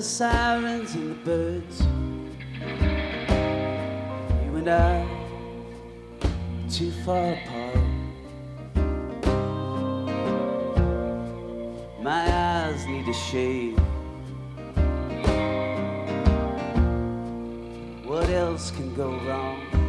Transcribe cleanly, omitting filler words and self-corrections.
sirens and the birds. You and I, too far apart. My eyes need a shade. What else can go wrong?